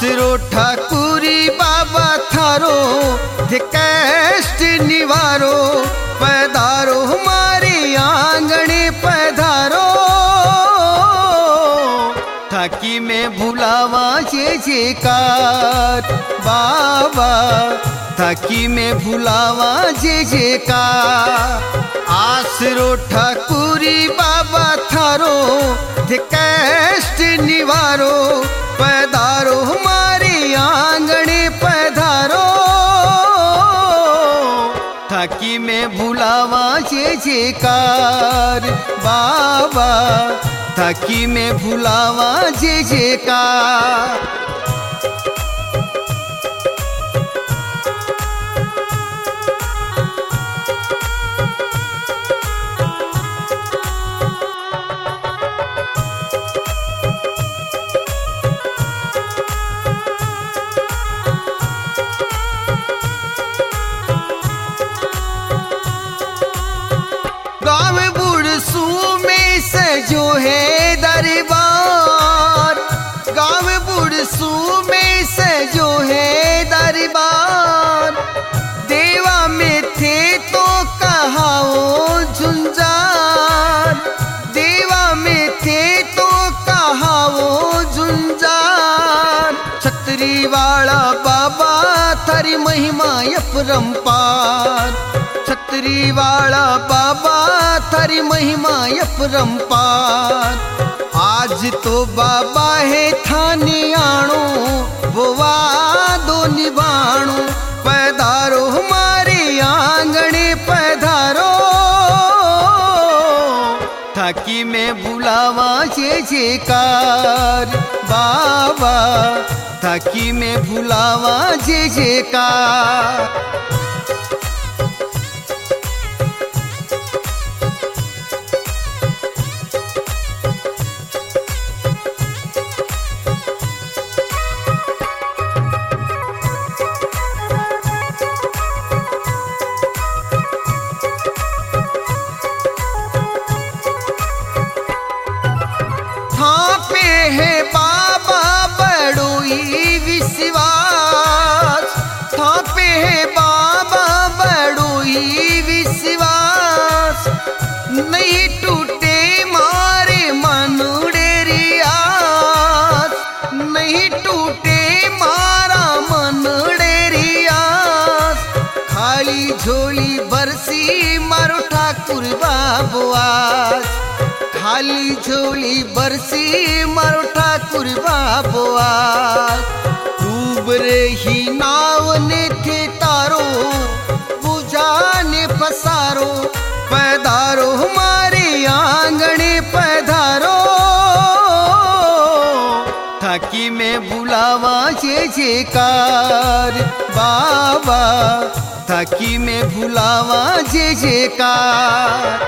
आसरो ठाकुरी बाबा थारो थे कष्ट निवारो। पधारो हमारे आंगणे पधारो, ठाकी में भुलावा जय जयकार बाबा, ठाकी में भुलावा जय जयकार। आसरो ठाकुरी बाबा थारो थे कष्ट निवारो। पधारो हमारे आंगणे पधारो, ठाकी में भुलावा जय जयकार बाबा, ठाकी में भुलावा जय जयकार। गाँव बुढ़सू में सजो है दरबार, गाँव बुढ़सू में सजो है दरबार। देवा में थे तो कहाओ झुंझार, देवा में थे तो कहाओ झुंझार। छतरी वाला बाबा थारी महिमा अपरंपार, छतरी वाला बाबा थारी महिमा अपरंपार। आज तो बाबा है थाने आणो, वो वादो निभाणो। पधारो हमारे आंगणे पधारो, ठाकी में भुलावा जय जयकार बाबा, ठाकी में भुलावा जय जयकार। पे है बाबा बड़ोई विश्वास, था पे है बाबा बड़ोई विश्वास। नहीं टूटे मारे मनुडेरी आस, नहीं टूटे मारा मनुडेरी आस। खाली झोली बरसी मारो ठाकुर बाबू आस, खाली झोली बरसी मारो ठाकुर बाबू आस। डूब रही नाव ने थे तारो, बुझाने पसारो। पधारो हमारे आंगणे पधारो, ठाकी में भुलावा जय जयकार बाबा, ठाकी में भुलावा जय जयकार।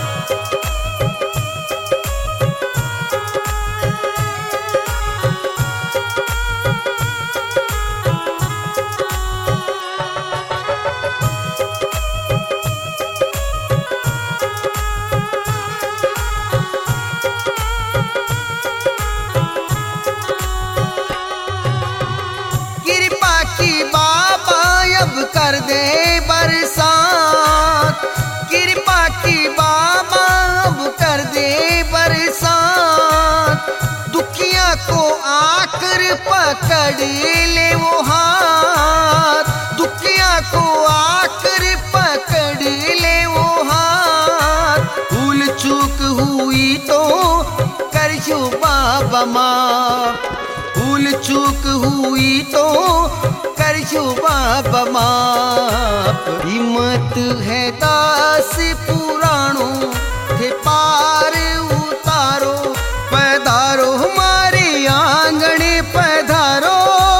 कर दे बरसात, कृपा की बाबा अब कर दे बरसात। दुखिया को आकर पकड़ ले वो हाथ, दुखिया को आकर पकड़ ले वो हाथ। भूल चूक हुई तो कर जो बाबा माफ, भूल चूक हुई तो कर जो बाबा माफ। हिम्मत है दास पुराणों थे पार उतारो। पधारो हमारे आंगणे पधारो,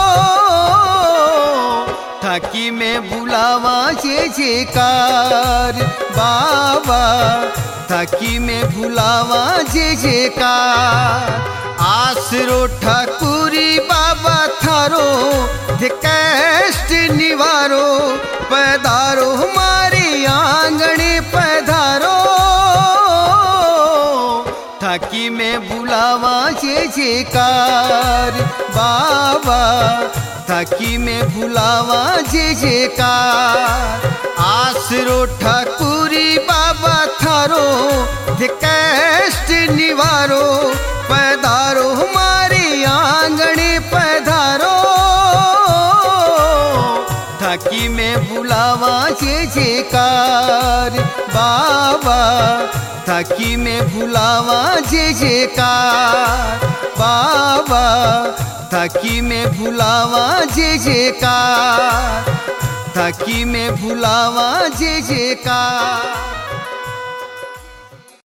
ठाकी में भुलावा जय जयकार बाबा, ठाकी में भुलावा जय जयकार। आसरो ठाकुरी बाबा थारो थे कष्ट निवारो। पधारो हमारे आंगणे पधारो, ठाकी में भुलावा जे जेकार बाबा थाकी में भुलावा जे जेकार आसरो ठाकुरी बाबा थारो जे कष्ट निवारो पधारो हमारे आंगणे पधारो थाकी में भुलावा जे जेकार बाबा थाकी में भुलावा जे जेकार बाबा थाकी में भुलावा जे जेकार थाकी में भुलावा जे जेकार।